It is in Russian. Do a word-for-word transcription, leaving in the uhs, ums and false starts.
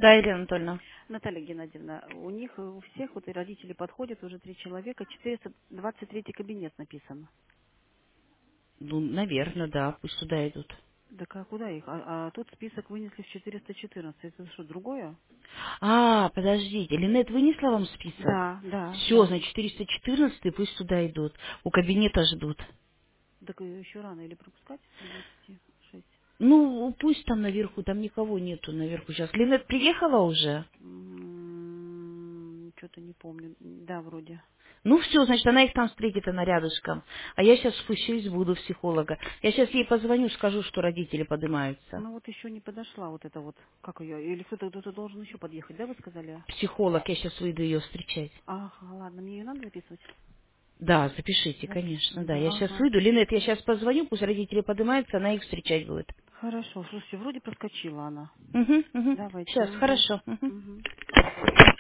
Да, Ирина Анатольевна. Наталья Геннадьевна, у них э, у всех вот и родители подходят, уже три человека, четыреста двадцать третий кабинет написано. Ну, наверное, да, пусть туда идут. Да а куда их? А, а тут список вынесли в четыреста четырнадцать. Это что, другое? А, подождите, Линет вынесла вам список? Да, да, Все, да. значит, четыреста четырнадцать, пусть туда идут. У кабинета ждут. Так э, еще рано или пропускать до двадцати шести? Ну, пусть там наверху, там никого нету наверху сейчас. Линет приехала уже? М, Что-то не помню. Да, вроде. Ну все, значит, она их там встретит, она рядышком. А я сейчас спущусь, буду психолога. Я сейчас ей позвоню, скажу, что родители поднимаются. Ну вот еще не подошла вот эта вот, как ее, или кто-то кто-то должен еще подъехать, да, вы сказали? Психолог, я сейчас выйду ее встречать. Ага, ладно, мне ее надо записывать? Да, запишите, конечно, Записываю, да. да, Я сейчас ага. выйду. Линет, я сейчас позвоню, пусть родители поднимаются, она их встречать будет. Хорошо, слушайте, вроде проскочила она. Угу, угу. Давайте, Сейчас, угу. хорошо. Угу. Угу.